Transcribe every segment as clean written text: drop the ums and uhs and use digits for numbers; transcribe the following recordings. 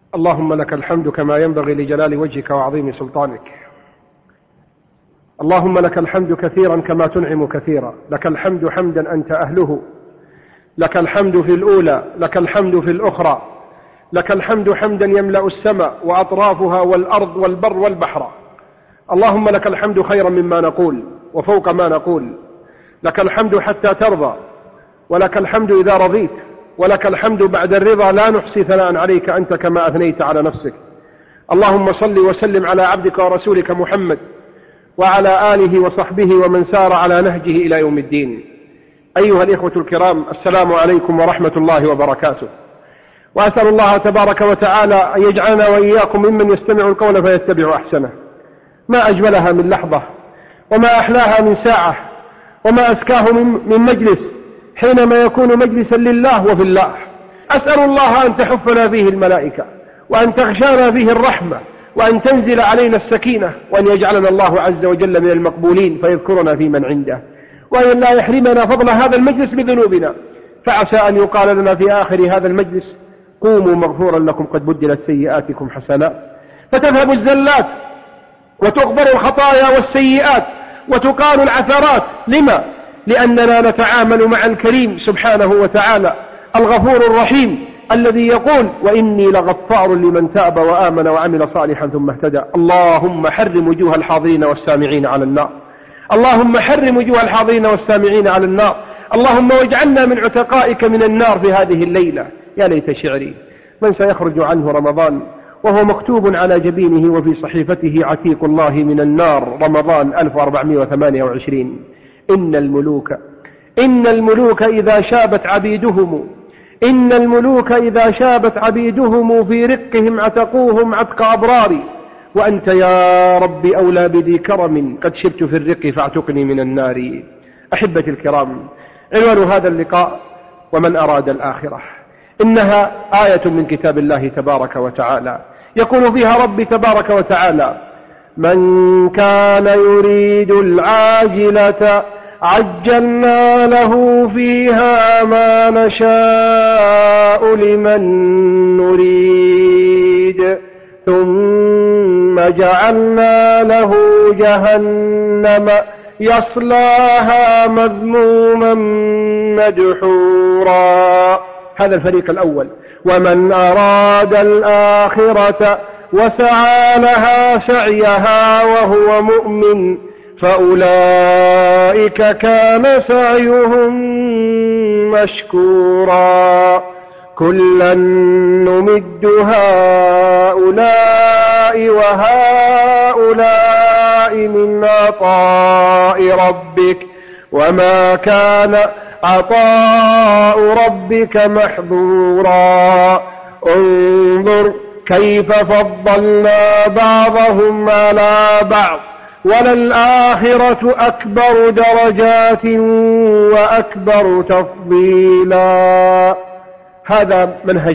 اللهم لك الحمد كما ينبغي لجلال وجهك وعظيم سلطانك. اللهم لك الحمد كثيرا كما تنعم كثيرا. لك الحمد حمدا أنت أهله، لك الحمد في الأولى، لك الحمد في الأخرى، لك الحمد حمدا يملأ السماء وأطرافها والأرض والبر والبحر. اللهم لك الحمد خيرا مما نقول وفوق ما نقول. لك الحمد حتى ترضى، ولك الحمد إذا رضيت، ولك الحمد بعد الرضا. لا نحصي ثناء عليك أنت كما أثنيت على نفسك. اللهم صل وسلم على عبدك ورسولك محمد وعلى آله وصحبه ومن سار على نهجه إلى يوم الدين. أيها الإخوة الكرام، السلام عليكم ورحمة الله وبركاته. وأسأل الله تبارك وتعالى أن يجعلنا وإياكم ممن يستمع القول فيتبع أحسنه. ما أجملها من لحظة، وما أحلاها من ساعة، وما أزكاه من مجلس حينما يكون مجلسا لله وفي الله. أسأل الله أن تحفنا فيه الملائكة، وأن تغشانا فيه الرحمة، وأن تنزل علينا السكينة، وأن يجعلنا الله عز وجل من المقبولين فيذكرنا في من عنده، وأن لا يحرمنا فضل هذا المجلس بذنوبنا. فعسى أن يقال لنا في آخر هذا المجلس: قوموا مغفورا لكم قد بدلت سيئاتكم حسنات. فتذهب الزلات وتغفر الخطايا والسيئات وتقال العثرات. لما؟ لأننا نتعامل مع الكريم سبحانه وتعالى الغفور الرحيم الذي يقول: وإني لغفار لمن تاب وآمن وعمل صالحا ثم اهتدى. اللهم حرم وجوه الحاضرين والسامعين على النار. اللهم حرم وجوه الحاضرين والسامعين على النار. اللهم واجعلنا من عتقائك من النار في هذه الليلة. يا ليت شعري من سيخرج عنه رمضان وهو مكتوب على جبينه وفي صحيفته: عتيق الله من النار، رمضان 1428. إن الملوك إذا شابت عبيدهم، إن الملوك إذا شابت عبيدهم في رقهم عتقوهم عتق أبرار. وأنت يا رب أولى بذي كرم، قد شبت في الرق فاعتقني من النار. أحبتي الكرام، عنوان هذا اللقاء: ومن أراد الآخرة. إنها آية من كتاب الله تبارك وتعالى، يقول فيها ربي تبارك وتعالى: من كان يريد العاجلة عجلنا له فيها ما نشاء لمن نريد ثم جعلنا له جهنم يصلاها مذموما مدحورا. هذا الفريق الأول. ومن أراد الآخرة وسعى لها سعيها وهو مؤمن فأولئك كان سعيهم مشكورا. كلا نمد هؤلاء وهؤلاء من عطاء ربك وما كان عطاء ربك محظورا. انظر كيف فضلنا بعضهم على بعض وللآخرة أكبر درجات وأكبر تفضيلا. هذا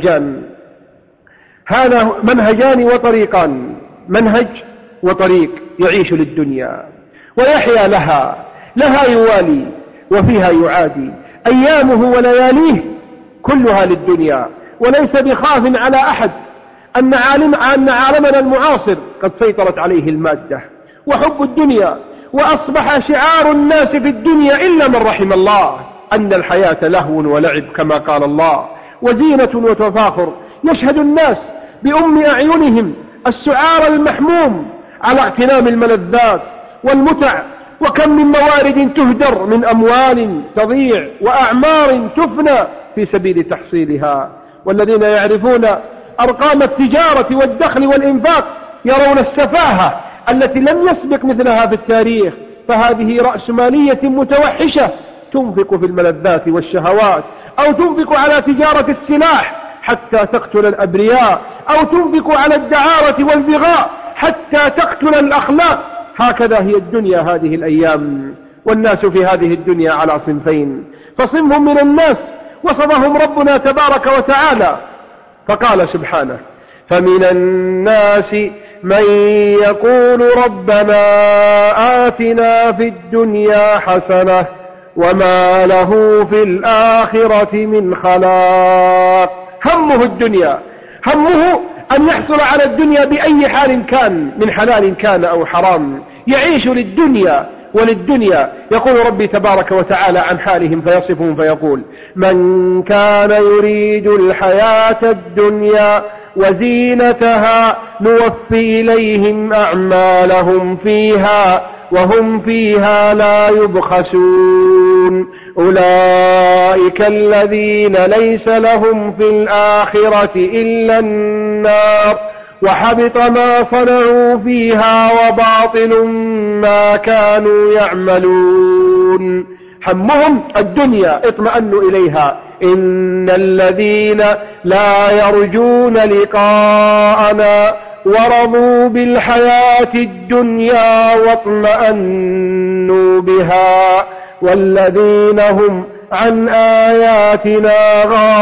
منهجان وطريقان. منهج وطريق يعيش للدنيا ويحيا لها يوالي وفيها يعادي. أيامه ولياليه كلها للدنيا، وليس بخاف على أحد أن عالمنا المعاصر قد سيطرت عليه المادة وحب الدنيا، وأصبح شعار الناس في الدنيا إلا من رحم الله أن الحياة لهو ولعب كما قال الله، وزينة وتفاخر. يشهد الناس بأم أعينهم السعار المحموم على اغتنام الملذات والمتع، وكم من موارد تهدر من أموال تضيع وأعمار تفنى في سبيل تحصيلها. والذين يعرفون أرقام التجارة والدخل والإنفاق يرون السفاهة التي لم يسبق مثلها في التاريخ. فهذه رأسمالية متوحشة تنفق في الملذات والشهوات، أو تنفق على تجارة السلاح حتى تقتل الأبرياء، أو تنفق على الدعارة والبغاء حتى تقتل الأخلاق. هكذا هي الدنيا هذه الأيام. والناس في هذه الدنيا على صنفين، فصنف من الناس وصفهم ربنا تبارك وتعالى فقال سبحانه: فمن الناس من يقول ربنا آتنا في الدنيا حسنة وما له في الآخرة من خلاق. همه الدنيا، همه أن يحصل على الدنيا بأي حال كان، من حلال كان أو حرام، يعيش للدنيا وللدنيا. يقول ربي تبارك وتعالى عن حالهم فيصفهم فيقول: من كان يريد الحياة الدنيا وزينتها نوفي إليهم أعمالهم فيها وهم فيها لا يبخسون أولئك الذين ليس لهم في الآخرة إلا النار وحبط ما صنعوا فيها وباطل ما كانوا يعملون. همهم الدنيا اطمأنوا إليها. إن الذين لا يرجون لقاءنا ورضوا بالحياة الدنيا واطمأنوا بها والذين هم عن آياتنا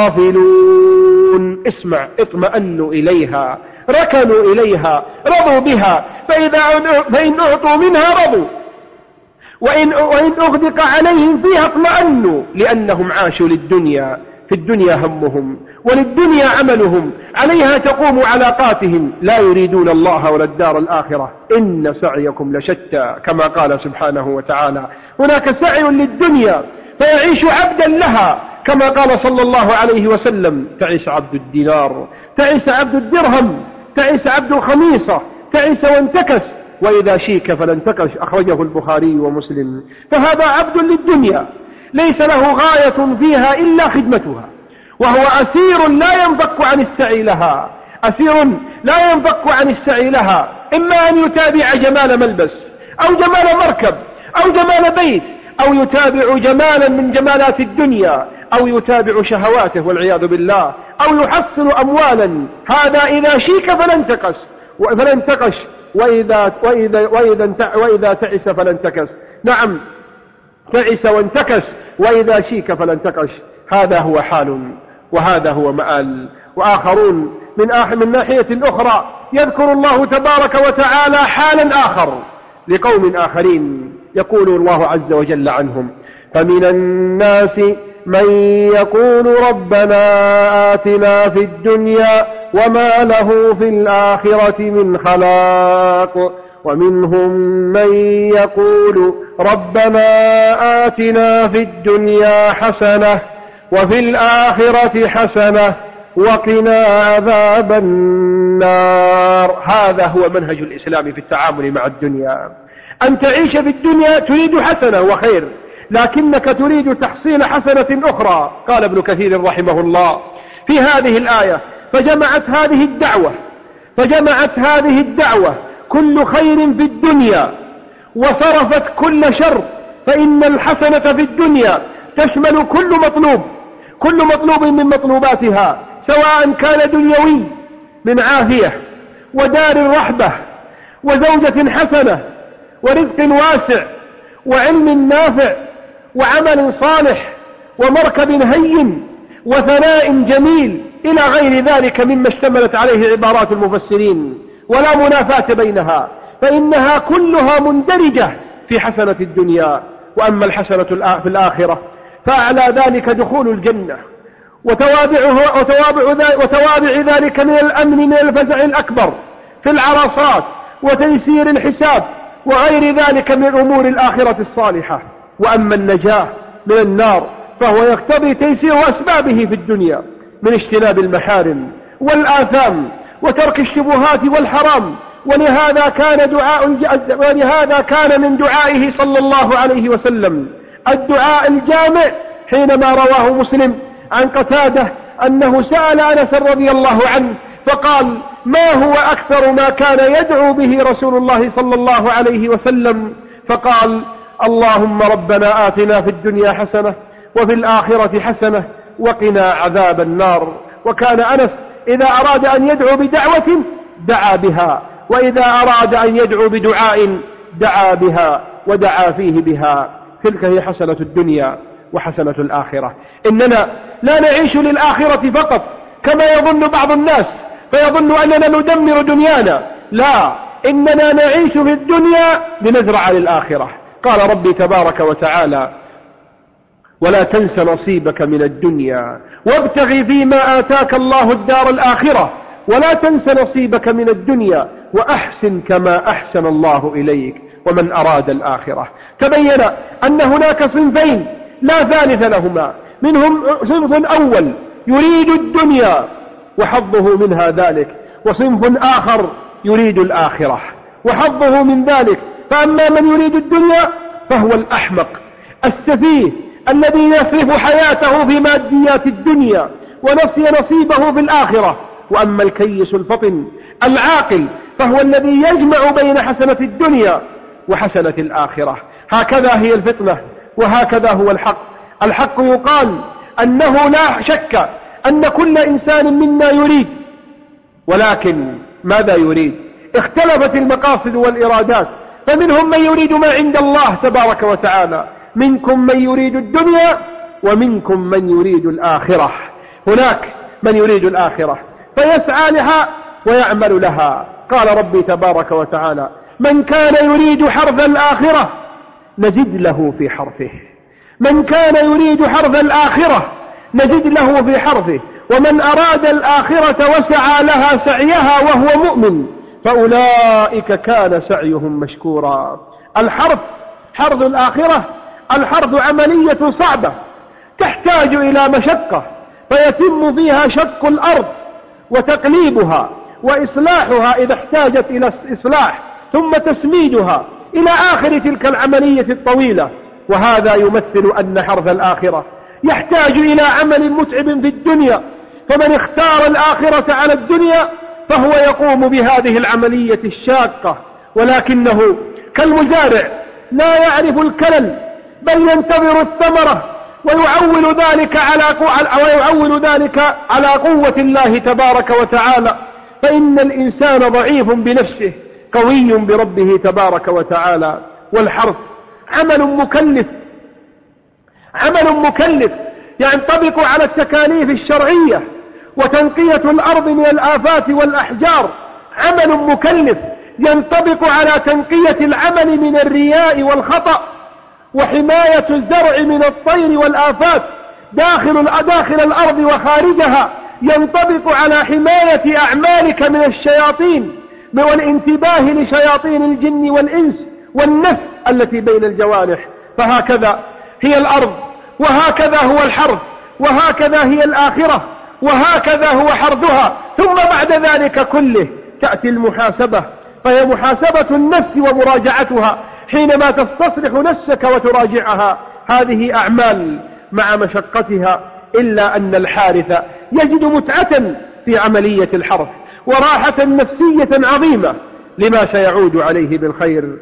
غافلون. اسمع، اطمأنوا إليها، ركنوا إليها، رضوا بها، فإن أعطوا منها رضوا، وإن أغدق عليهم فيها اطمأنوا، لأنهم عاشوا للدنيا، في الدنيا همهم وللدنيا عملهم، عليها تقوم علاقاتهم، لا يريدون الله ولا الدار الآخرة. إن سعيكم لشتى، كما قال سبحانه وتعالى. هناك سعي للدنيا فيعيش عبدا لها، كما قال صلى الله عليه وسلم: تعس عبد الدينار، تعس عبد الدرهم، تعس عبد الخميصة، تعس وانتكس، وإذا شيك فلانتكش. أخرجه البخاري ومسلم. فهذا عبد للدنيا ليس له غاية فيها إلا خدمتها، وهو أسير لا ينفك عن السعي لها، أسير لا ينفك عن السعي لها، إما أن يتابع جمال ملبس أو جمال مركب أو جمال بيت، أو يتابع جمالا من جمالات الدنيا، أو يتابع شهواته والعياذ بالله، أو يحصل أموالا. هذا إذا شيك فلانتكش وإذا تعس فلانتكس. نعم، تعس وانتكس، وإذا شيك فلانتكش. هذا هو حال وهذا هو مآل. وآخرون من ناحية أخرى يذكر الله تبارك وتعالى حالا آخر لقوم آخرين، يقول الله عز وجل عنهم: فمن الناس من يقول ربنا آتنا في الدنيا وما له في الآخرة من خلاق ومنهم من يقول ربنا آتنا في الدنيا حسنة وفي الآخرة حسنة وقنا عذاب النار. هذا هو منهج الإسلام في التعامل مع الدنيا، أن تعيش في الدنيا تريد حسنة وخير، لكنك تريد تحصيل حسنة أخرى. قال ابن كثير رحمه الله في هذه الآية: فجمعت هذه الدعوة كل خير في الدنيا وصرفت كل شر، فإن الحسنة في الدنيا تشمل كل مطلوب من مطلوباتها، سواء كان دنيوي من عافية ودار رحبة وزوجة حسنة ورزق واسع وعلم نافع وعمل صالح ومركب هين وثناء جميل إلى غير ذلك مما اشتملت عليه عبارات المفسرين، ولا منافاة بينها، فإنها كلها مندرجة في حسنة الدنيا. وأما الحسنة في الآخرة فأعلى ذلك دخول الجنة وتوابع ذلك من الأمن من الفزع الأكبر في العرصات وتيسير الحساب وغير ذلك من أمور الآخرة الصالحة. وأما النجاة من النار فهو يقتضي تيسير أسبابه في الدنيا من اجتناب المحارم والآثام وترك الشبهات والحرام. ولهذا كان من دعائه صلى الله عليه وسلم الدعاء الجامع، حينما رواه مسلم عن قتادة أنه سأل أنس رضي الله عنه فقال: ما هو أكثر ما كان يدعو به رسول الله صلى الله عليه وسلم؟ فقال: اللهم ربنا آتنا في الدنيا حسنة وفي الآخرة حسنة وقنا عذاب النار. وكان أنس إذا أراد أن يدعو بدعوة دعا بها، وإذا أراد أن يدعو بدعاء دعا بها ودعا فيه بها. تلك هي حسنة الدنيا وحسنة الآخرة. إننا لا نعيش للآخرة فقط كما يظن بعض الناس، فيظن أننا ندمر دنيانا. لا، إننا نعيش في الدنيا لنزرع للآخرة. قال ربي تبارك وتعالى: ولا تنس نصيبك من الدنيا وابتغ فيما آتاك الله الدار الآخرة ولا تنس نصيبك من الدنيا وأحسن كما أحسن الله إليك. ومن أراد الآخرة. تبين أن هناك صنفين لا ثالث لهما، منهم صنف أول يريد الدنيا وحظه منها ذلك، وصنف آخر يريد الآخرة وحظه من ذلك. فأما من يريد الدنيا فهو الأحمق السفيه الذي يصرف حياته في ماديات الدنيا ونسي نصيبه في الآخرة. وأما الكيس الفطن العاقل فهو الذي يجمع بين حسنة الدنيا وحسنة الآخرة. هكذا هي الفطنة وهكذا هو الحق. الحق يقال أنه لا شك أن كل إنسان منا يريد، ولكن ماذا يريد؟ اختلفت المقاصد والإرادات، فمنهم من يريد ما عند الله تبارك وتعالى، منكم من يريد الدنيا ومنكم من يريد الآخرة. هناك من يريد الآخرة فيسعى لها ويعمل لها. قال ربي تبارك وتعالى: من كان يريد حرث الآخرة نزد له في حرثه. من كان يريد حرث الآخرة نزد له في حرثه، ومن أراد الآخرة وسعى لها سعيها وهو مؤمن فأولئك كان سعيهم مشكورا. الحرث، حرث الآخرة، الحرث عملية صعبة تحتاج إلى مشقة، فيتم فيها شق الأرض وتقليبها وإصلاحها إذا احتاجت إلى إصلاح، ثم تسميدها إلى آخر تلك العملية الطويلة. وهذا يمثل أن حرث الآخرة يحتاج إلى عمل متعب في الدنيا، فمن اختار الآخرة على الدنيا فهو يقوم بهذه العملية الشاقة، ولكنه كالمزارع لا يعرف الكلل بل ينتظر الثمرة، ويعول ذلك على قوة الله تبارك وتعالى. فإن الإنسان ضعيف بنفسه قوي بربه تبارك وتعالى. والحرث عمل مكلف ينطبق على التكاليف الشرعية، وتنقية الأرض من الآفات والأحجار عمل مكلف ينطبق على تنقية العمل من الرياء والخطأ، وحماية الزرع من الطير والآفات داخل الأرض وخارجها ينطبق على حماية أعمالك من الشياطين والانتباه لشياطين الجن والإنس والنفس التي بين الجوارح. فهكذا هي الأرض، وهكذا هو الحرث، وهكذا هي الآخرة، وهكذا هو حرثها. ثم بعد ذلك كله تأتي المحاسبة، فهي محاسبة النفس ومراجعتها حينما تستصلح نفسك وتراجعها. هذه أعمال مع مشقتها، إلا أن الحارث يجد متعة في عملية الحرث وراحة نفسية عظيمة لما سيعود عليه بالخير.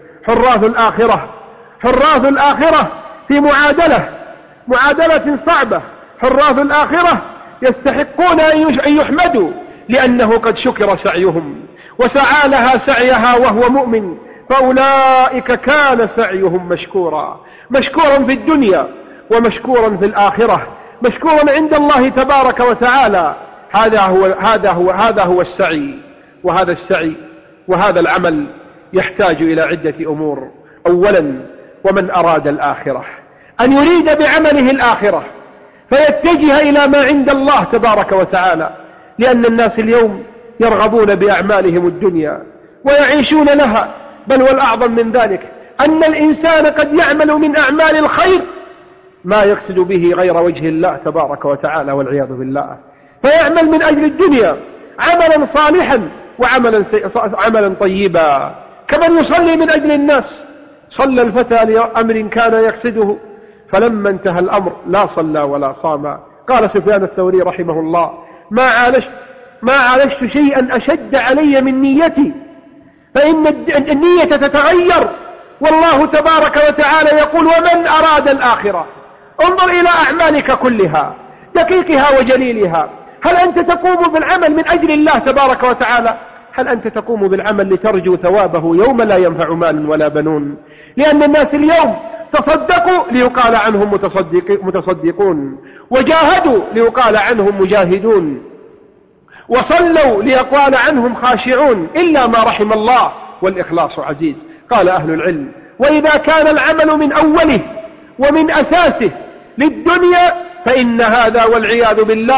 حراث الآخرة في معادلة صعبة. حراث الآخرة يستحقون أن يحمدوا لأنه قد شكر سعيهم وسعى لها سعيها وهو مؤمن، فأولئك كان سعيهم مشكورا في الدنيا ومشكورا في الآخرة، مشكورا عند الله تبارك وتعالى. هذا هو السعي. وهذا العمل يحتاج إلى عدة أمور. أولا، ومن أراد الآخرة أن يريد بعمله الآخرة فيتجه إلى ما عند الله تبارك وتعالى، لأن الناس اليوم يرغبون بأعمالهم الدنيا ويعيشون لها. بل والأعظم من ذلك أن الإنسان قد يعمل من أعمال الخير ما يقصد به غير وجه الله تبارك وتعالى والعياذ بالله، فيعمل من أجل الدنيا عملا صالحا وعملا طيبا، كمن يصلي من أجل الناس. صلى الفتى لأمر كان يقصده، فلما انتهى الأمر لا صلى ولا صام. قال سفيان الثوري رحمه الله: ما عالجت شيئا أشد علي من نيتي، فإن النية تتغير، والله تبارك وتعالى يقول: ومن أراد الآخرة. انظر إلى أعمالك كلها، دقيقها وجليلها. هل أنت تقوم بالعمل من أجل الله تبارك وتعالى؟ هل أنت تقوم بالعمل لترجو ثوابه يوم لا ينفع مال ولا بنون؟ لأن الناس اليوم تصدقوا ليقال عنهم متصدقون، وجاهدوا ليقال عنهم مجاهدون، وصلوا ليقال عنهم خاشعون، إلا ما رحم الله، والإخلاص عزيز. قال أهل العلم: وإذا كان العمل من أوله ومن أساسه للدنيا فإن هذا والعياذ بالله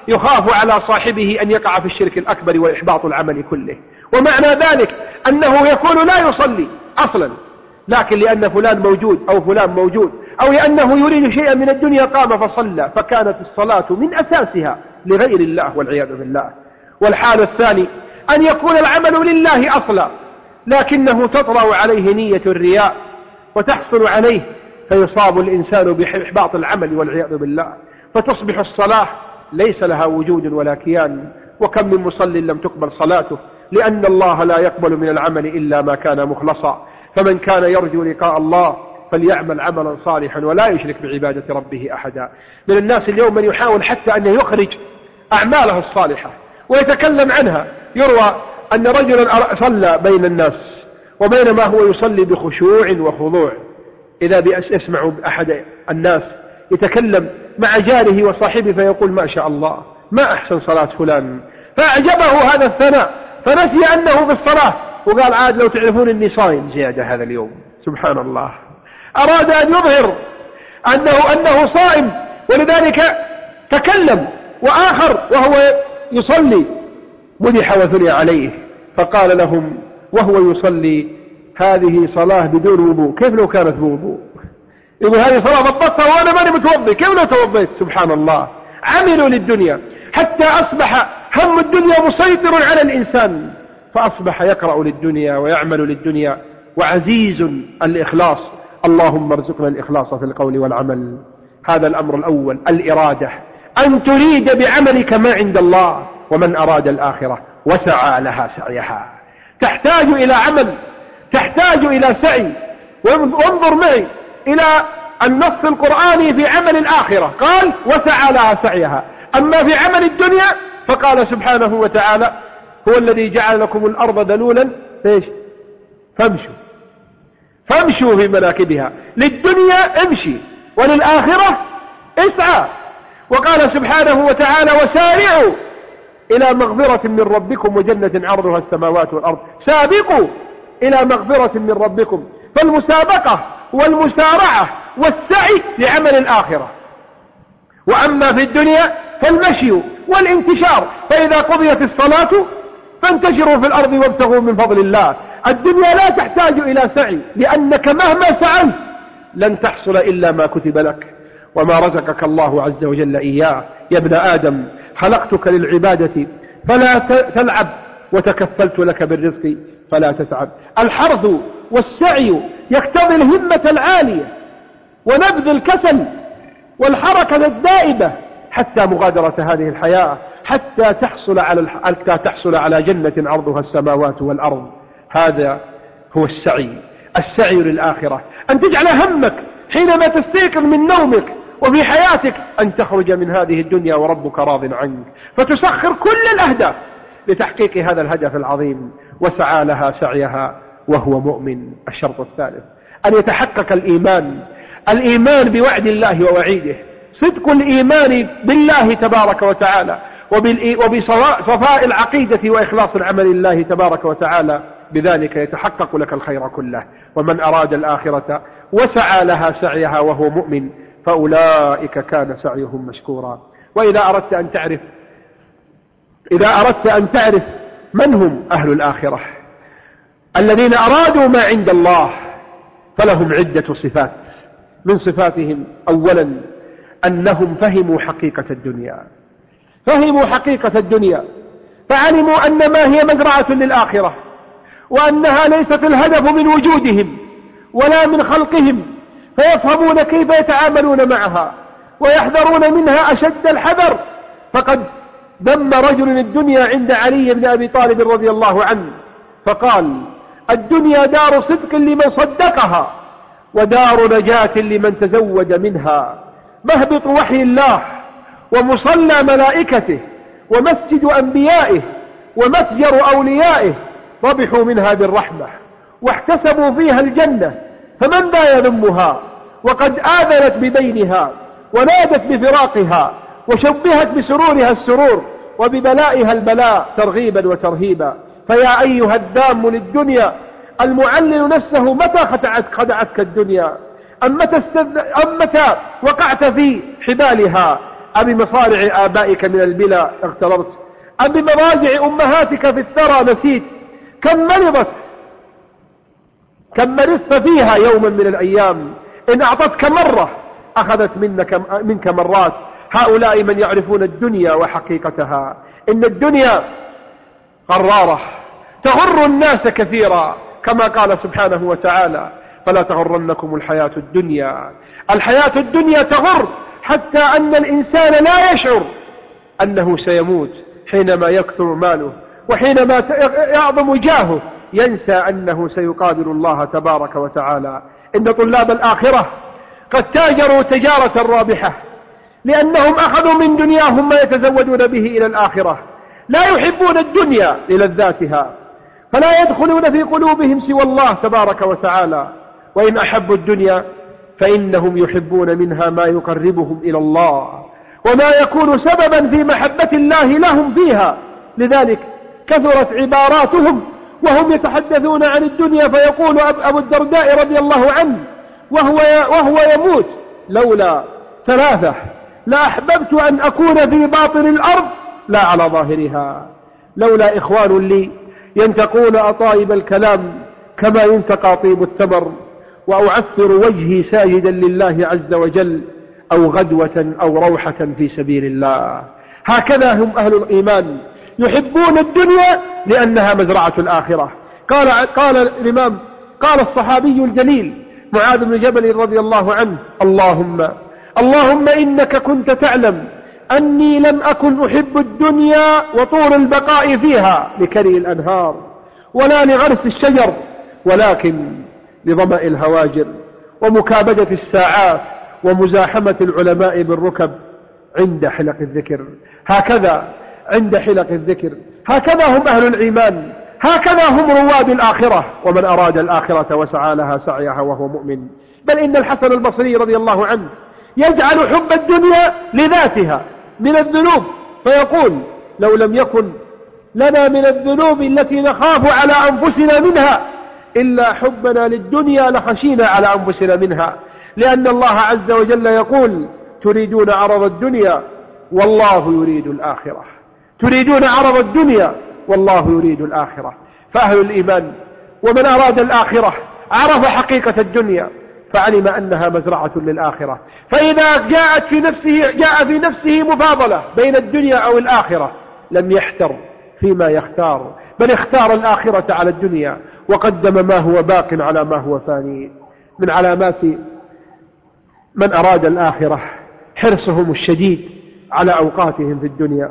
يخاف على صاحبه أن يقع في الشرك الأكبر وإحباط العمل كله. ومعنى ذلك أنه يكون لا يصلي أصلا، لكن لأن فلان موجود أو فلان موجود أو لأنه يريد شيئا من الدنيا قام فصلى، فكانت الصلاة من أساسها لغير الله والعياذ بالله. والحال الثاني أن يكون العمل لله أصلا، لكنه تطرأ عليه نية الرياء وتحصل عليه، فيصاب الإنسان بإحباط العمل والعياذ بالله، فتصبح الصلاة ليس لها وجود ولا كيان. وكم من مصل لم تقبل صلاته، لأن الله لا يقبل من العمل إلا ما كان مخلصا. فمن كان يرجو لقاء الله فليعمل عملا صالحا ولا يشرك بعبادة ربه أحدا. من الناس اليوم من يحاول حتى أن يخرج أعماله الصالحة ويتكلم عنها. يروى أن رجلا صلى بين الناس، وبينما هو يصلي بخشوع وخضوع إذا يسمع أحد الناس يتكلم مع جاره وصاحبه فيقول ما شاء الله ما أحسن صلاة فلان، فأعجبه هذا الثناء فنسي أنه بالصلاة وقال عاد لو تعرفون أني صايم زيادة هذا اليوم. سبحان الله، أراد أن يظهر أنه صائم، ولذلك تكلم. وآخر وهو يصلي مدح وثني عليه فقال لهم وهو يصلي هذه صلاة بدون وضوء، كيف لو كانت بوضوء؟ يقول هذه صلاة ضبطتها وأنا ماني متوضي، كيف لو توضيت؟ سبحان الله، عملوا للدنيا حتى أصبح هم الدنيا مسيطر على الإنسان، فأصبح يقرأ للدنيا ويعمل للدنيا. وعزيز الإخلاص، اللهم ارزقنا الإخلاص في القول والعمل. هذا الأمر الأول، الإرادة، أن تريد بعملك ما عند الله. ومن أراد الآخرة وسعى لها سعيها، تحتاج إلى عمل، تحتاج إلى سعي. وانظر معي إلى النص القرآني في عمل الآخرة، قال وسعى لها سعيها. أما في عمل الدنيا فقال سبحانه وتعالى هو الذي جعل لكم الأرض ذلولا فامشوا في مناكبها. للدنيا امشي وللآخرة اسعى. وقال سبحانه وتعالى وسارعوا إلى مغفرة من ربكم وجنة عرضها السماوات والأرض. سابقوا إلى مغفرة من ربكم. فالمسابقة والمسارعة والسعي لعمل الآخرة. وأما في الدنيا فالمشي والانتشار، فإذا قضيت الصلاة فانتشروا في الأرض وابتغوا من فضل الله. الدنيا لا تحتاج إلى سعي، لأنك مهما سعيت لن تحصل إلا ما كتب لك وما رزقك الله عز وجل إياه. يا ابن آدم خلقتك للعبادة فلا تلعب، وتكفلت لك بالرزق فلا تتعب. الحرث والسعي يقتضي الهمة العالية ونبذ الكسل والحركة الدائبة حتى مغادرة هذه الحياة، حتى تحصل على جنة عرضها السماوات والأرض. هذا هو السعي للآخرة، أن تجعل همك حينما تستيقظ من نومك وفي حياتك أن تخرج من هذه الدنيا وربك راض عنك، فتسخر كل الأهداف لتحقيق هذا الهدف العظيم. وسعى لها سعيها وهو مؤمن. الشرط الثالث أن يتحقق الإيمان بوعد الله ووعيده، صدق الإيمان بالله تبارك وتعالى وبصفاء العقيدة وإخلاص العمل لله تبارك وتعالى. بذلك يتحقق لك الخير كله. ومن أراد الآخرة وسعى لها سعيها وهو مؤمن فأولئك كان سعيهم مشكورا. وإذا أردت أن تعرف من هم أهل الآخرة الذين أرادوا ما عند الله، فلهم عدة صفات. من صفاتهم أولا أنهم فهموا حقيقة الدنيا، فعلموا أن ما هي مزرعة للآخرة، وأنها ليست الهدف من وجودهم ولا من خلقهم، فيفهمون كيف يتعاملون معها ويحذرون منها أشد الحذر. فقد ذم رجل الدنيا عند علي بن أبي طالب رضي الله عنه فقال الدنيا دار صدق لمن صدقها ودار نجاة لمن تزود منها، مهبط وحي الله ومصلى ملائكته ومسجد أنبيائه ومتجر أوليائه، ربحوا منها بالرحمة واحتسبوا فيها الجنة، فمن ذا يذمها وقد آذنت بدينها ونادت بفراقها وشبهت بسرورها السرور وببلائها البلاء ترغيبا وترهيبا. فيا أيها الدام للدنيا المعلل نفسه متى خدعتك الدنيا؟ أم متى وقعت في حبالها؟ أبمصارع آبائك من البلا اغتررت، أم بمراجع أمهاتك في الثرى نسيت؟ كم مرضت فيها يوما من الأيام، إن أعطتك مرة أخذت منك مرات. هؤلاء من يعرفون الدنيا وحقيقتها. إن الدنيا غرارة تغر الناس كثيرا، كما قال سبحانه وتعالى: فلا تغرنكم الحياة الدنيا. الحياة الدنيا تغر، حتى أن الإنسان لا يشعر أنه سيموت حينما يكثر ماله، وحينما يعظم جاهه ينسى أنه سيقابل الله تبارك وتعالى. إن طلاب الآخرة قد تاجروا تجارة رابحة، لأنهم أخذوا من دنياهم ما يتزودون به إلى الآخرة. لا يحبون الدنيا للذاتها، فلا يدخلون في قلوبهم سوى الله تبارك وتعالى. وإن أحبوا الدنيا فإنهم يحبون منها ما يقربهم إلى الله، وما يكون سببا في محبة الله لهم فيها. لذلك كثرت عباراتهم وهم يتحدثون عن الدنيا، فيقول أبو الدرداء رضي الله عنه وهو يموت: لولا ثلاثة لأحببت أن أكون في باطن الأرض لا على ظاهرها. لولا إخوان لي ينتقون أطايب الكلام كما ينتقى طيب التمر، وأعثر وجهي ساجدا لله عز وجل، أو غدوة أو روحة في سبيل الله. هكذا هم أهل الإيمان، يحبون الدنيا لأنها مزرعة الآخرة. قال الصحابي الجليل معاذ بن جبل رضي الله عنه: اللهم إنك كنت تعلم أني لم أكن أحب الدنيا وطول البقاء فيها لكري الأنهار ولا لغرس الشجر، ولكن لظمأ الهواجر ومكابدة الساعات ومزاحمة العلماء بالركب عند حلق الذكر. هكذا عند حلق الذكر، هكذا هم أهل الإيمان، هكذا هم رواد الآخرة. ومن أراد الآخرة وسعى لها سعيها وهو مؤمن. بل إن الحسن البصري رضي الله عنه يجعل حب الدنيا لذاتها من الذنوب، فيقول: لو لم يكن لنا من الذنوب التي نخاف على أنفسنا منها إلا حبنا للدنيا لخشينا على أنفسنا منها. لأن الله عز وجل يقول: تريدون عرض الدنيا والله يريد الآخرة. تريدون عرض الدنيا والله يريد الآخرة. فأهل الإيمان ومن أراد الآخرة عرف حقيقة الدنيا، فعلم أنها مزرعة للآخرة. فإذا جاء في نفسه مفاضلة بين الدنيا أو الآخرة لم يحتر فيما يختار، بل اختار الآخرة على الدنيا، وقدم ما هو باق على ما هو فاني. من علامات من أراد الآخرة حرصهم الشديد على أوقاتهم في الدنيا،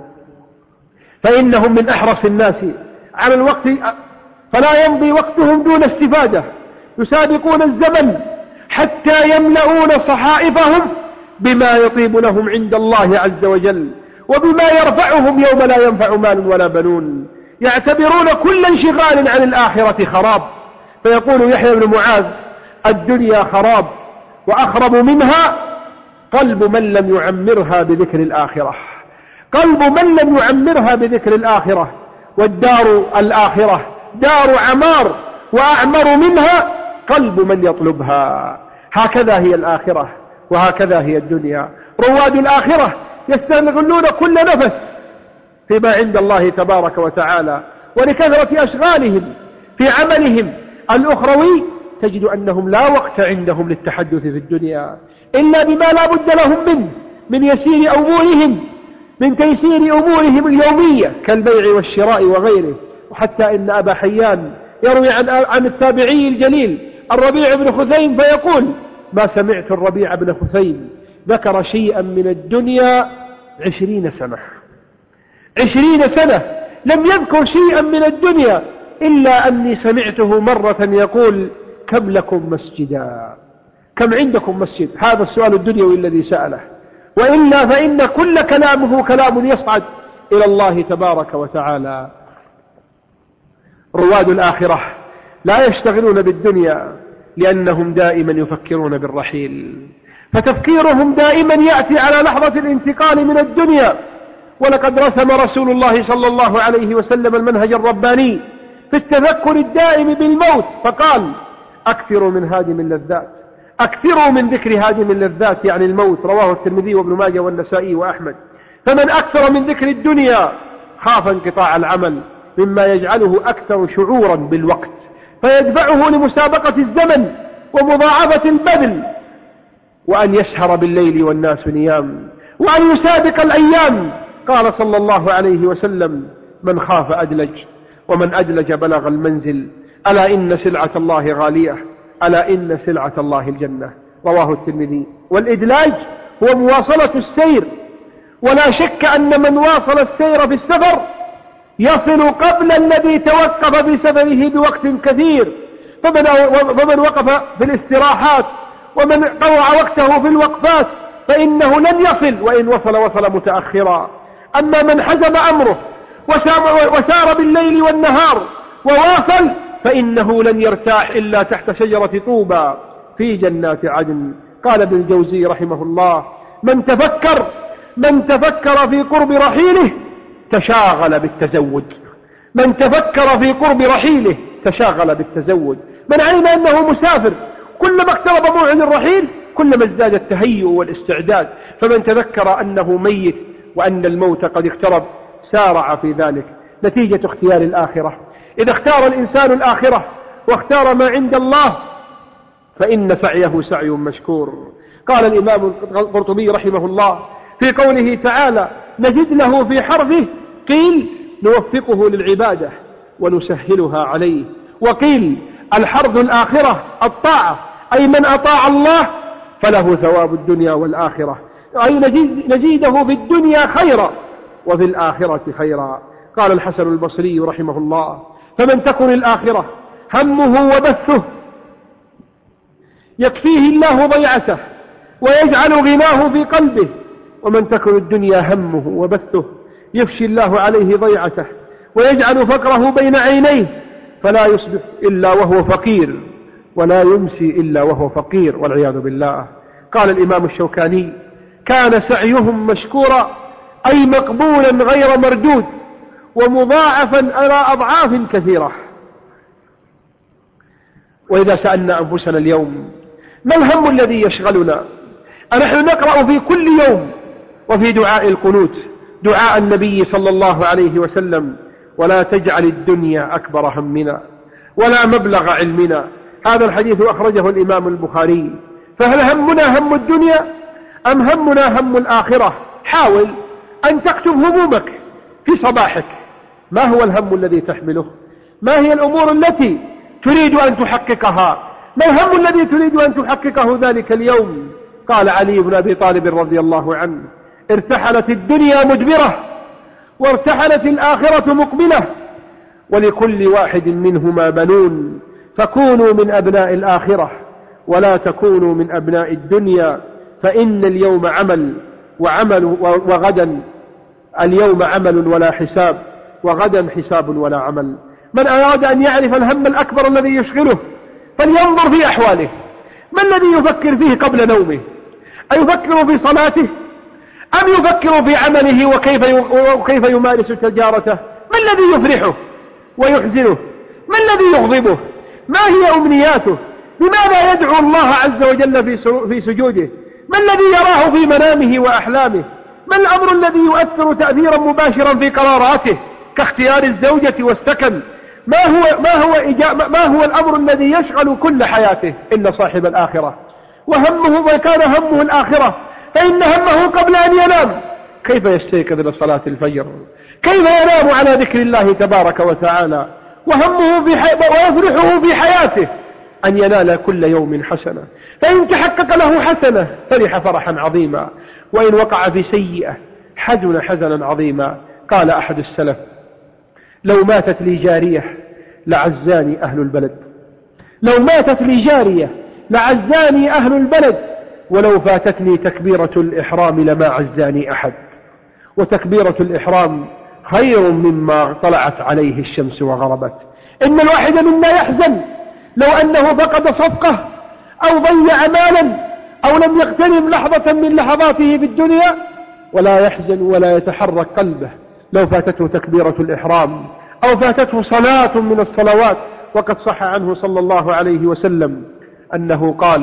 فإنهم من أحرص الناس على الوقت، فلا يمضي وقتهم دون استفادة. يسابقون الزمن حتى يملؤون صحائفهم بما يطيب لهم عند الله عز وجل، وبما يرفعهم يوم لا ينفع مال ولا بنون. يعتبرون كل انشغال عن الآخرة خراب. فيقول يحيى بن معاذ: الدنيا خراب، وأخرب منها قلب من لم يعمرها بذكر الآخرة. قلب من لم يعمرها بذكر الآخرة. والدار الآخرة دار عمار، وأعمر منها قلب من يطلبها. هكذا هي الآخرة، وهكذا هي الدنيا. رواد الآخرة يستغلون كل نفس فيما عند الله تبارك وتعالى، ولكثرة أشغالهم في عملهم الأخروي تجد أنهم لا وقت عندهم للتحدث في الدنيا إلا بما لا بد لهم منه من يسير أمورهم، من تيسير أمورهم اليومية كالبيع والشراء وغيره. وحتى إن أبا حيان يروي عن التابعي الجليل الربيع بن خثيم فيقول: ما سمعت الربيع بن خثيم ذكر شيئا من الدنيا 20 سنة. 20 سنة لم يذكر شيئا من الدنيا إلا أني سمعته مرة يقول: كم لكم مسجدا؟ كم عندكم مسجد؟ هذا السؤال الدنيوي الذي سأله. وإلا فإن كل كلامه كلام يصعد إلى الله تبارك وتعالى. رواد الآخرة لا يشتغلون بالدنيا لأنهم دائما يفكرون بالرحيل، فتفكيرهم دائما يأتي على لحظة الانتقال من الدنيا. ولقد رسم رسول الله صلى الله عليه وسلم المنهج الرباني في التذكر الدائم بالموت، فقال: أكثروا من هادم اللذات، أكثروا من ذكر هادم اللذات يعني الموت، رواه الترمذي وابن ماجه والنسائي وأحمد. فمن أكثر من ذكر الدنيا خاف انقطاع العمل، مما يجعله أكثر شعورا بالوقت فيدفعه لمسابقة الزمن ومضاعفة البذل، وأن يسهر بالليل والناس نيام، وأن يسابق الأيام. قال صلى الله عليه وسلم: من خاف أدلج، ومن أدلج بلغ المنزل، ألا إن سلعة الله غالية، ألا إن سلعة الله الجنة، رواه الترمذي. والإدلاج هو مواصلة السير، ولا شك أن من واصل السير في السفر يصل قبل الذي توقف بسفره بوقت كثير. فمن وقف في الاستراحات ومن طوع وقته في الوقفات فإنه لن يصل، وإن وصل متأخرا. أما من حزم أمره وسار بالليل والنهار وواصل فإنه لن يرتاح إلا تحت شجرة طوبى في جنات عدن. قال ابن الجوزي رحمه الله: من تفكر في قرب رحيله تشاغل بالتزود. من تفكر في قرب رحيله تشاغل بالتزود. من علم أنه مسافر كلما اقترب موعد الرحيل كلما ازداد التهيؤ والاستعداد. فمن تذكر أنه ميت وأن الموت قد اقترب سارع في ذلك. نتيجة اختيار الآخرة: إذا اختار الإنسان الآخرة واختار ما عند الله فإن سعيه سعي مشكور. قال الإمام القرطبي رحمه الله في قوله تعالى: نجد له في حرفه، قيل: نوفقه للعبادة ونسهلها عليه. وقيل: الحرف الآخرة الطاعة، أي من أطاع الله فله ثواب الدنيا والآخرة، أي نزيده في الدنيا خيرا وفي الآخرة خيرا. قال الحسن البصري رحمه الله: فمن تكن الآخرة همه وبثه يكفيه الله ضيعته ويجعل غناه في قلبه، ومن تكن الدنيا همه وبثه يفشي الله عليه ضيعته ويجعل فقره بين عينيه، فلا يصبح إلا وهو فقير ولا يمسي إلا وهو فقير والعياذ بالله. قال الإمام الشوكاني: كان سعيهم مشكورا، أي مقبولا غير مردود، ومضاعفا على أضعاف كثيرة. وإذا سألنا أنفسنا اليوم: ما الهم الذي يشغلنا؟ نحن نقرأ في كل يوم وفي دعاء القنوت دعاء النبي صلى الله عليه وسلم: ولا تجعل الدنيا أكبر همنا ولا مبلغ علمنا. هذا الحديث أخرجه الإمام البخاري. فهل همنا هم الدنيا أم همنا هم الآخرة؟ حاول أن تكتب همومك في صباحك. ما هو الهم الذي تحمله؟ ما هي الأمور التي تريد أن تحققها؟ ما الهم الذي تريد أن تحققه ذلك اليوم؟ قال علي بن أبي طالب رضي الله عنه: ارتحلت الدنيا مدبرة وارتحلت الآخرة مقبلة، ولكل واحد منهما بنون، فكونوا من أبناء الآخرة ولا تكونوا من أبناء الدنيا، فإن اليوم عمل وغدا اليوم عمل ولا حساب، وغدا حساب ولا عمل. من أراد أن يعرف الهم الأكبر الذي يشغله فلينظر في أحواله. ما الذي يفكر فيه قبل نومه؟ أيفكر في صلاته أم يفكر في عمله وكيف يمارس تجارته؟ ما الذي يفرحه ويحزنه؟ ما الذي يغضبه؟ ما هي أمنياته؟ لماذا يدعو الله عز وجل في سجوده؟ ما الذي يراه في منامه وأحلامه؟ ما الأمر الذي يؤثر تأثيرا مباشرا في قراراته كاختيار الزوجة والسكن؟ ما هو الأمر الذي يشغل كل حياته؟ إن صاحب الآخرة وهمه ما كان همه الآخرة فإن همه قبل أن ينام كيف يستيقظ لصلاة الفجر، كيف ينام على ذكر الله تبارك وتعالى، وهمه ويفرحه في حياته أن ينال كل يوم حسنة، فإن تحقق له حسنة فرح فرحا عظيما، وإن وقع في سيئة حزن حزنا عظيما. قال أحد السلف: لو ماتت لي جارية لعزاني أهل البلد، لو ماتت لي جارية لعزاني أهل البلد، ولو فاتتني تكبيرة الإحرام لما عزاني أحد. وتكبيرة الإحرام خير مما طلعت عليه الشمس وغربت. إن الواحد منا يحزن لو أنه فقد صفقة أو ضيع مالا أو لم يغتنم لحظة من لحظاته في الدنيا، ولا يحزن ولا يتحرك قلبه لو فاتته تكبيرة الإحرام أو فاتته صلاة من الصلوات. وقد صح عنه صلى الله عليه وسلم أنه قال: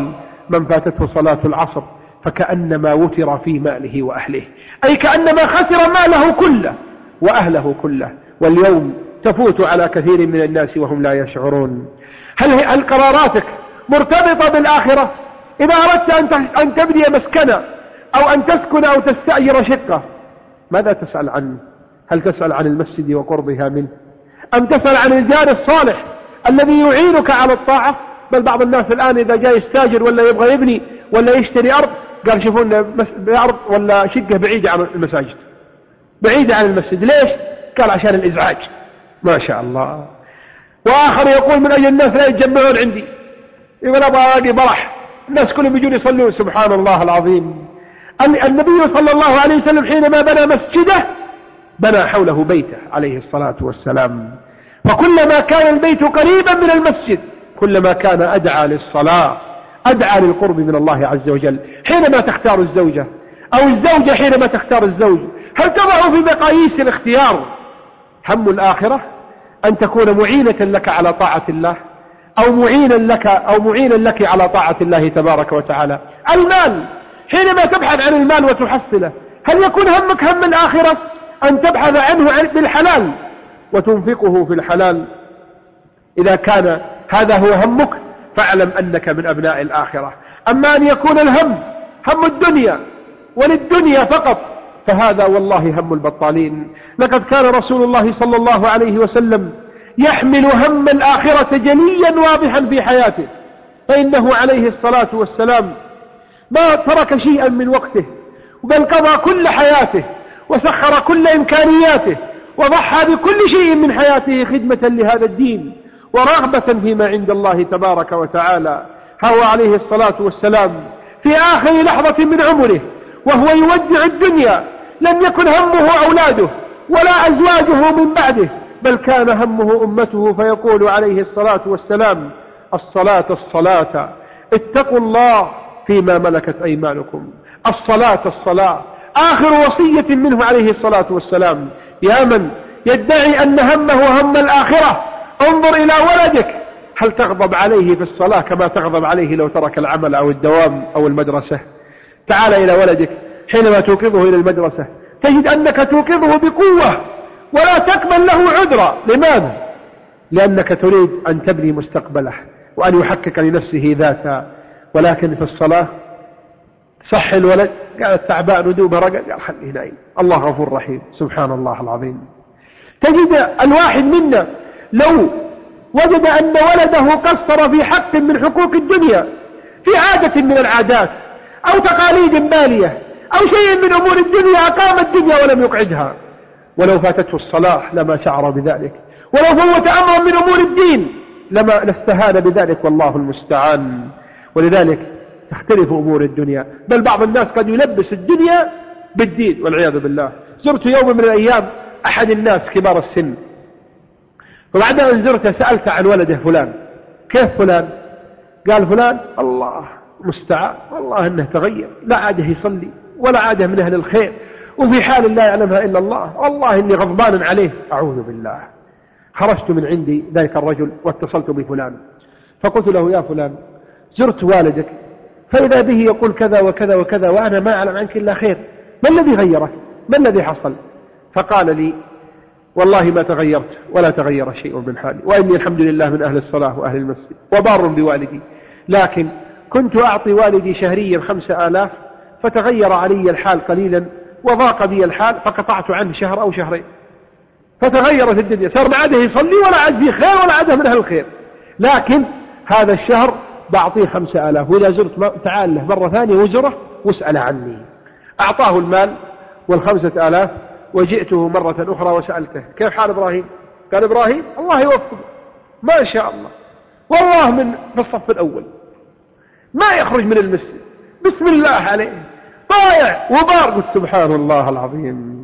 من فاتته صلاة العصر فكأنما وتر في ماله وأهله، أي كأنما خسر ماله كله وأهله كله. واليوم تفوت على كثير من الناس وهم لا يشعرون. هل قراراتك مرتبطة بالآخرة؟ إذا أردت أن تبني مسكنا أو أن تسكن أو تستأجر شقة، ماذا تسأل عنه؟ هل تسأل عن المسجد وقربها منه، أم تسأل عن الجار الصالح الذي يعينك على الطاعة؟ بل بعض الناس الآن إذا جاء يستاجر ولا يبغى يبني ولا يشتري أرض، قال شوفوا لنا أرض ولا شقة بعيدة عن المساجد، بعيدة عن المسجد. ليش؟ قال عشان الإزعاج. ما شاء الله. وآخر يقول من أجل الناس لا يتجمعون عندي، يقول أبغى برح، الناس كلهم يجون يصلون. سبحان الله العظيم. النبي صلى الله عليه وسلم حينما بنى مسجده بنى حوله بيته عليه الصلاة والسلام، فكلما كان البيت قريبا من المسجد كلما كان أدعى للصلاة، أدعى للقرب من الله عز وجل. حينما تختار الزوجة أو الزوجة حينما تختار الزوج، هل تضع في مقاييس الاختيار هم الآخرة، أن تكون معينة لك على طاعة الله أو معينا لك على طاعة الله تبارك وتعالى؟ المال، حينما تبحث عن المال وتحصله، هل يكون همك هم الآخرة، أن تبحث عنه بالحلال وتنفقه في الحلال؟ إذا كان هذا هو همك فاعلم أنك من أبناء الآخرة. أما أن يكون الهم هم الدنيا وللدنيا فقط، فهذا والله هم البطالين. لقد كان رسول الله صلى الله عليه وسلم يحمل هم الآخرة جليا واضحا في حياته، فإنه عليه الصلاة والسلام ما ترك شيئا من وقته، بل قضى كل حياته وسخر كل إمكانياته وضحى بكل شيء من حياته خدمة لهذا الدين ورغبة فيما عند الله تبارك وتعالى. هو عليه الصلاة والسلام في آخر لحظة من عمره وهو يودع الدنيا لم يكن همه أولاده ولا أزواجه من بعده، بل كان همه أمته، فيقول عليه الصلاة والسلام: الصلاة الصلاة، اتقوا الله فيما ملكت أيمانكم. الصلاة الصلاة، آخر وصية منه عليه الصلاة والسلام. يا من يدعي أن همه هم الآخرة، انظر إلى ولدك، هل تغضب عليه في الصلاة كما تغضب عليه لو ترك العمل أو الدوام أو المدرسة؟ تعال إلى ولدك حينما توقظه إلى المدرسة تجد أنك توقظه بقوة ولا تقبل له عذرا. لماذا؟ لأنك تريد أن تبني مستقبله وأن يحقق لنفسه ذاتا. ولكن في الصلاة صح الولد، قال تعبان ودوبه رقد، قال خليه نايم، الله غفور رحيم. سبحان الله العظيم. تجد الواحد منا لو وجد أن ولده قصر في حق من حقوق الدنيا، في عادة من العادات أو تقاليد بالية أو شيء من أمور الدنيا، أقام الدنيا ولم يقعدها، ولو فاتته الصلاة لما شعر بذلك، ولو فوت أمر من أمور الدين لما استهان بذلك، والله المستعان. ولذلك تختلف أمور الدنيا، بل بعض الناس قد يلبس الدنيا بالدين والعياذ بالله. زرت يوم من الأيام أحد الناس كبار السن، وبعد أن زرته سألت عن ولده فلان، كيف فلان؟ قال فلان الله مستعان، والله إنه تغير، لا عاده يصلي ولا عاده من أهل الخير، وفي حال لا يعلمها إلا الله، والله إني غضبان عليه. أعوذ بالله. خرجت من عندي ذلك الرجل واتصلت بفلان فقلت له: يا فلان، زرت والدك فإذا به يقول كذا وكذا وكذا وأنا ما أعلم عنك إلا خير، ما الذي غيرك؟ ما الذي حصل؟ فقال لي: والله ما تغيرت ولا تغير شيء من حالي، وإني الحمد لله من أهل الصلاة وأهل المسجد وبار بوالدي، لكن كنت أعطي والدي شهريا 5000 فتغير علي الحال قليلا وضاق بي الحال فقطعت عنه شهر أو شهرين، فتغيرت الدنيا، صار ما عاده يصلي ولا عاد فيه خير ولا عاده من أهل الخير، لكن هذا الشهر بعطيه 5000، وإذا زرت تعال له مرة ثانية وزره واسأل عني. أعطاه المال وال5000 وجئته مرة أخرى وسألته: كيف حال إبراهيم؟ قال: إبراهيم الله يوفقه ما شاء الله، والله من في الصف الأول، ما يخرج من المسجد، بسم الله عليه، طائع وبار. قلت سبحان الله العظيم.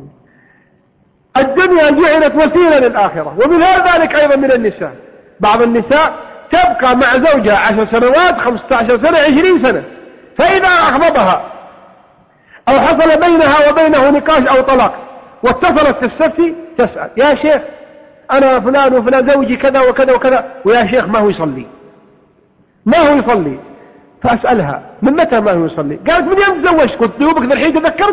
الدنيا جعلت وسيلة للآخرة. ومن ذلك أيضا من النساء، بعض النساء تبقى مع زوجها 10 سنوات 15 سنة 20 سنة، فإذا أغضبها أو حصل بينها وبينه نقاش أو طلاق واتصلت تستفتي تسأل: يا شيخ أنا فلان وفلان زوجي كذا وكذا وكذا، ويا شيخ ما هو يصلي، ما هو يصلي. فأسألها من متى ما هو يصلي؟ قالت من يوم تزوجت. قلت دوبك الحين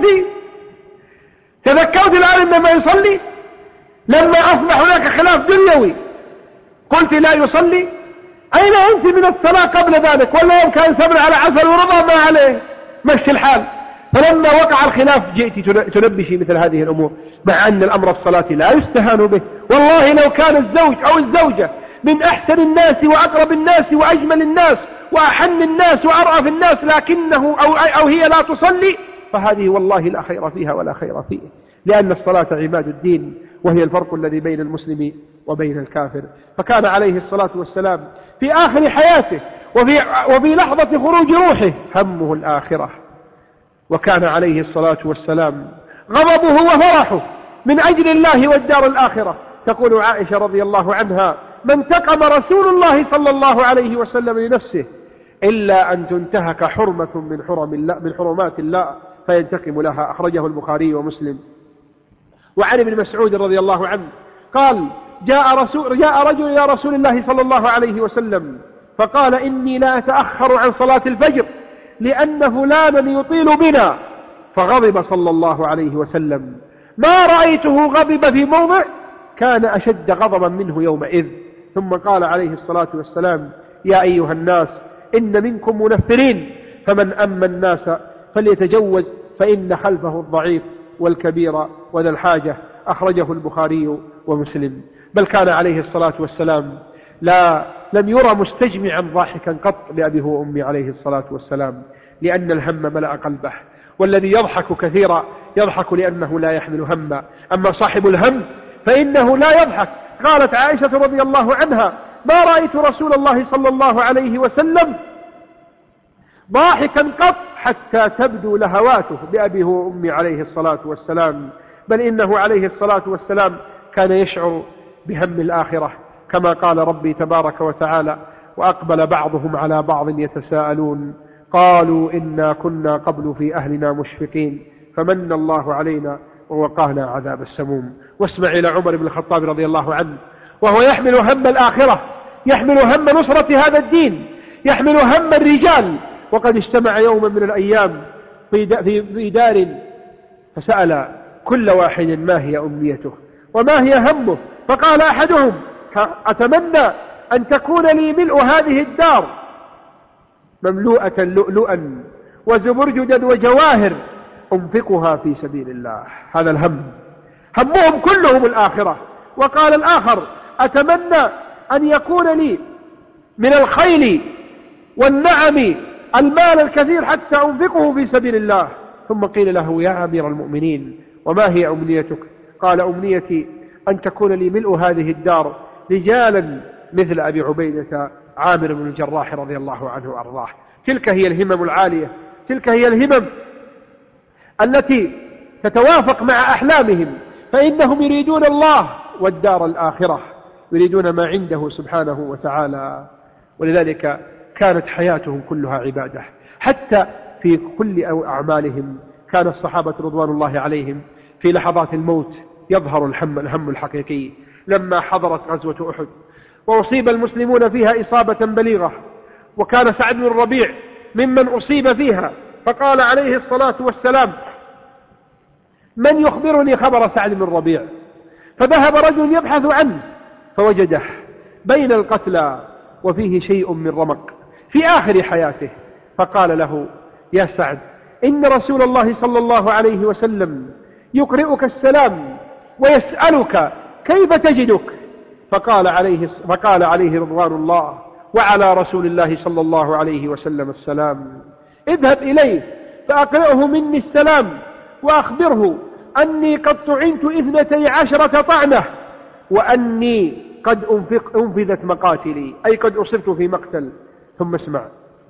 تذكرتي الآن إنه ما يصلي لما أصبح هناك خلاف دنيوي قلت لا يصلي؟ أين أنت من الصلاة قبل ذلك؟ ولا يوم كان صبر على عسل ورضا ما عليه مشي الحال. فلما وقع الخلاف جئت تنبشي مثل هذه الأمور، مع أن الأمر في الصلاة لا يستهان به. والله لو كان الزوج أو الزوجة من أحسن الناس وأقرب الناس وأجمل الناس وأحن الناس وأرأف الناس لكنه أو هي لا تصلي، فهذه والله لا خير فيها ولا خير فيه، لأن الصلاة عماد الدين وهي الفرق الذي بين المسلم وبين الكافر. فكان عليه الصلاة والسلام في آخر حياته وفي لحظة خروج روحه همه الآخرة، وكان عليه الصلاة والسلام غضبه وفرحه من أجل الله والدار الآخرة. تقول عائشة رضي الله عنها: ما انتقم رسول الله صلى الله عليه وسلم لنفسه إلا أن تنتهك حرمة من حرمات الله فينتقم لها. أخرجه البخاري ومسلم. وعن ابن مسعود رضي الله عنه قال: جاء رجل إلى رسول الله صلى الله عليه وسلم فقال: إني لا أتأخر عن صلاة الفجر لأن فلانا يطيل بنا. فغضب صلى الله عليه وسلم، ما رأيته غضب في موضع كان أشد غضبا منه يومئذ. ثم قال عليه الصلاة والسلام: يا أيها الناس إن منكم منفرين فمن أما الناس فليتجوز فإن خلفه الضعيف والكبير وذا الحاجة. أخرجه البخاري ومسلم. بل كان عليه الصلاة والسلام لم يرى مستجمعا ضاحكا قط لأبيه وأمي عليه الصلاة والسلام، لأن الهم ملأ قلبه. والذي يضحك كثيرا يضحك لأنه لا يحمل هما، أما صاحب الهم فإنه لا يضحك. قالت عائشة رضي الله عنها: ما رأيت رسول الله صلى الله عليه وسلم ضاحكا قط حتى تبدو لهواته بأبيه وأمي عليه الصلاة والسلام. بل إنه عليه الصلاة والسلام كان يشعر بهم الآخرة، كما قال ربي تبارك وتعالى: وأقبل بعضهم على بعض يتساءلون قالوا إنا كنا قبل في أهلنا مشفقين فمن الله علينا ووقانا عذاب السموم. واسمع إلى عمر بن الخطاب رضي الله عنه وهو يحمل هم الآخرة، يحمل هم نصرة هذا الدين، يحمل هم الرجال. وقد اجتمع يوما من الأيام في دار فسأل كل واحد ما هي أمنيته وما هي همه، فقال أحدهم: أتمنى أن تكون لي ملء هذه الدار مملوءة لؤلؤا وزبرجدا وجواهر أنفقها في سبيل الله. هذا الهم، همهم كلهم الآخرة. وقال الآخر: أتمنى أن يكون لي من الخيل والنعم المال الكثير حتى أنفقه في سبيل الله. ثم قيل له: يا أمير المؤمنين وما هي أمنيتك؟ قال: أمنيتي أن تكون لي ملء هذه الدار رجالا مثل أبي عبيدة عامر بن الجراح رضي الله عنه وأرضاه. تلك هي الهمم العالية، تلك هي الهمم التي تتوافق مع أحلامهم، فإنهم يريدون الله والدار الآخرة، يريدون ما عنده سبحانه وتعالى. ولذلك كانت حياتهم كلها عبادة، حتى في كل أعمالهم. كان الصحابة رضوان الله عليهم في لحظات الموت يظهر الهم الحقيقي. لما حضرت غزوة أحد وأصيب المسلمون فيها إصابة بليغة، وكان سعد بن الربيع ممن أصيب فيها، فقال عليه الصلاة والسلام: من يخبرني خبر سعد بن الربيع؟ فذهب رجل يبحث عنه فوجده بين القتلى وفيه شيء من رمق في آخر حياته، فقال له: يا سعد، إن رسول الله صلى الله عليه وسلم يقرئك السلام ويسألك كيف تجدك. فقال عليه رضوان الله: وعلى رسول الله صلى الله عليه وسلم السلام. اذهب إليه فأقرئه مني السلام وأخبره أني قد طعنت 12 طعنة وأني قد أنفذت مقاتلي، أي قد أصبت في مقتل. ثم اسمع،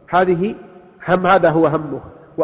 هذا هو همه: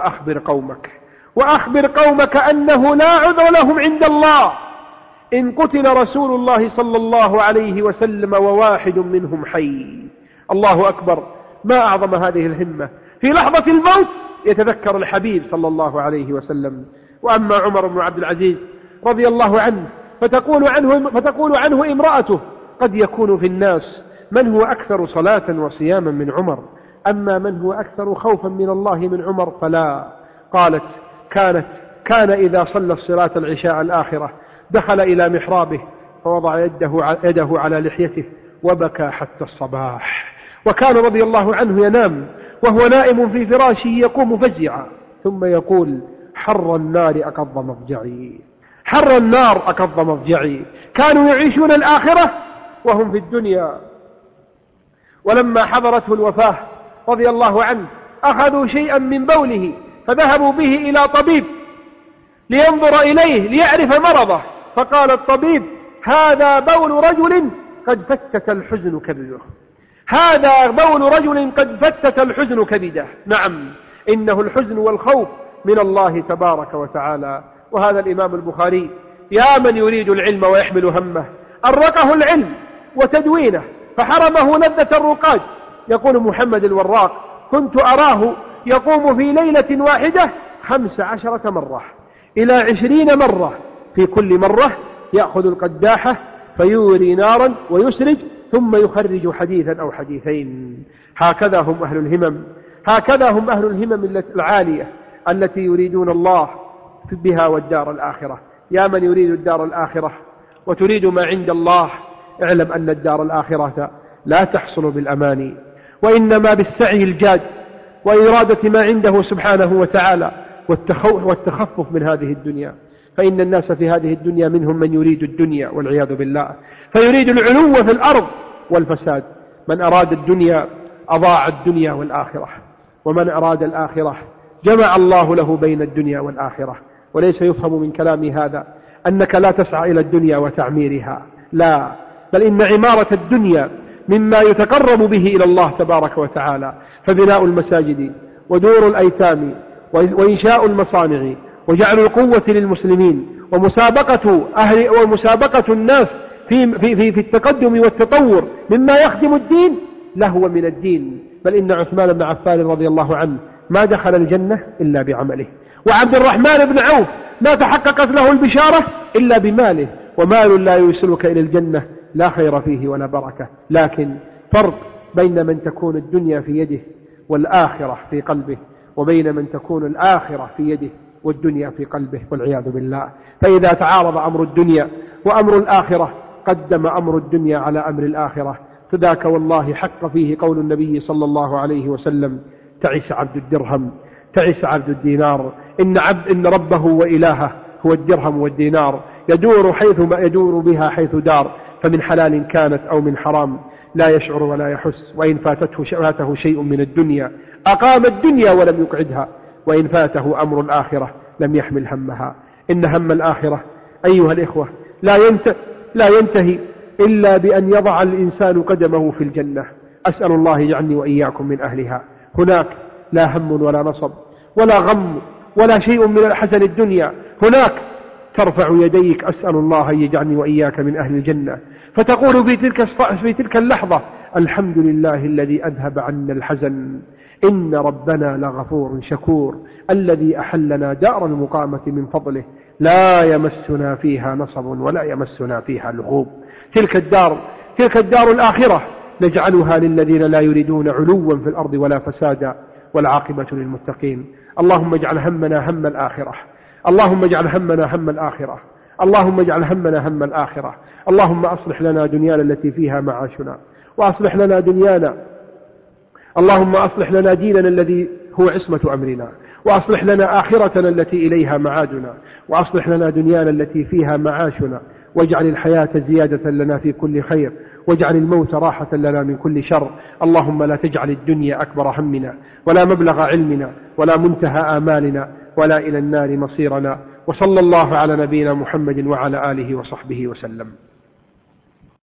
وأخبر قومك أنه لا عذر لهم عند الله إن قتل رسول الله صلى الله عليه وسلم وواحد منهم حي. الله أكبر، ما أعظم هذه الهمة. في لحظة الموت يتذكر الحبيب صلى الله عليه وسلم. وأما عمر بن عبد العزيز رضي الله عنه فتقول عنه امرأته: قد يكون في الناس من هو أكثر صلاة وصياما من عمر، أما من هو أكثر خوفا من الله من عمر فلا. قالت كان إذا صلى الصلاة العشاء الآخرة دخل إلى محرابه فوضع يده على لحيته وبكى حتى الصباح. وكان رضي الله عنه ينام وهو نائم في فراشه يقوم فزعا ثم يقول حر النار أقض مضجعي، حر النار أقض مضجعي. كانوا يعيشون الآخرة وهم في الدنيا. ولما حضرته الوفاة رضي الله عنه أخذوا شيئا من بوله فذهبوا به إلى طبيب لينظر إليه ليعرف مرضه، فقال الطبيب هذا بول رجل قد فتت الحزن كبده، هذا بول رجل قد فتت الحزن كبده. نعم، إنه الحزن والخوف من الله تبارك وتعالى. وهذا الإمام البخاري يا من يريد العلم ويحمل همه أرقه العلم وتدوينه فحرمه لذة الرقاد. يقول محمد الوراق كنت أراه يقوم في ليلة واحدة 15 مرة إلى 20 مرة، في كل مرة يأخذ القداحة فيوري نارا ويسرج ثم يخرج حديثا أو حديثين. هكذا هم أهل الهمم، هكذا هم أهل الهمم العالية التي يريدون الله بها والدار الآخرة. يا من يريد الدار الآخرة وتريد ما عند الله، اعلم أن الدار الآخرة لا تحصل بالأماني وإنما بالسعي الجاد وإرادة ما عنده سبحانه وتعالى والتخفف من هذه الدنيا. فإن الناس في هذه الدنيا منهم من يريد الدنيا والعياذ بالله، فيريد العلو في الأرض والفساد. من أراد الدنيا أضاع الدنيا والآخرة، ومن أراد الآخرة جمع الله له بين الدنيا والآخرة. وليس يفهم من كلامي هذا أنك لا تسعى إلى الدنيا وتعميرها، لا، بل إن عمارة الدنيا مما يتقرب به إلى الله تبارك وتعالى. فبناء المساجد ودور الأيتام وإنشاء المصانع وجعل القوة للمسلمين ومسابقة الناس في التقدم والتطور مما يخدم الدين لهو من الدين. بل إن عثمان بن عفان رضي الله عنه ما دخل الجنة إلا بعمله، وعبد الرحمن بن عوف ما تحققت له البشارة إلا بماله. ومال لا يوصلك إلى الجنة لا خير فيه ولا بركة. لكن فرق بين من تكون الدنيا في يده والآخرة في قلبه، وبين من تكون الآخرة في يده والدنيا في قلبه، والعياذ بالله. فإذا تعارض أمر الدنيا وأمر الآخرة قدم أمر الدنيا على أمر الآخرة. فذاك والله حق فيه قول النبي صلى الله عليه وسلم تعس عبد الدرهم، تعس عبد الدينار. إن ربه وإلهه هو الدرهم والدينار، يدور بها حيث دار، فمن حلال كانت أو من حرام لا يشعر ولا يحس. وإن فاته شيء من الدنيا أقام الدنيا ولم يقعدها، وإن فاته أمر الآخرة لم يحمل همها. إن هم الآخرة أيها الإخوة لا ينتهي إلا بأن يضع الإنسان قدمه في الجنة. أسأل الله يجعلني وإياكم من أهلها. هناك لا هم ولا نصب ولا غم ولا شيء من الحزن الدنيا. هناك ترفع يديك أسأل الله أن يجعلني وإياك من أهل الجنة، فتقول في تلك اللحظة الحمد لله الذي أذهب عنا الحزن، إن ربنا لغفور شكور الذي أحلنا دار المقامة من فضله، لا يمسنا فيها نصب ولا يمسنا فيها لغوب. تلك الدار الآخرة نجعلها للذين لا يريدون علوا في الأرض ولا فسادا، والعاقبة للمتقين. اللهم اجعل همنا هم الآخرة، اللهم اجعل همنا هم الآخرة، اللهم اجعل همنا هم الآخرة. اللهم أصلح لنا دنيانا التي فيها معاشنا، وأصلح لنا دنيانا، اللهم أصلح لنا ديننا الذي هو عصمة أمرنا، وأصلح لنا آخرتنا التي إليها معادنا، وأصلح لنا دنيانا التي فيها معاشنا، واجعل الحياة زيادة لنا في كل خير، واجعل الموت راحة لنا من كل شر. اللهم لا تجعل الدنيا أكبر همنا ولا مبلغ علمنا ولا منتهى آمالنا ولا إلى النار مصيرنا. وصلى الله على نبينا محمد وعلى آله وصحبه وسلم.